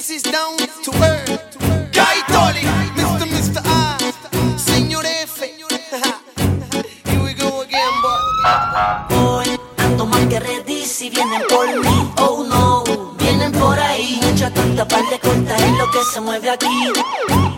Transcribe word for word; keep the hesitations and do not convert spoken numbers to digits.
This is down to earth. Guy Dolly, mister mister A, Señor F. Here we go again, boy. Hoy ando más que ready si vienen por mí. Oh no, vienen por ahí. Mucha tanta par de corta es lo que se mueve aquí.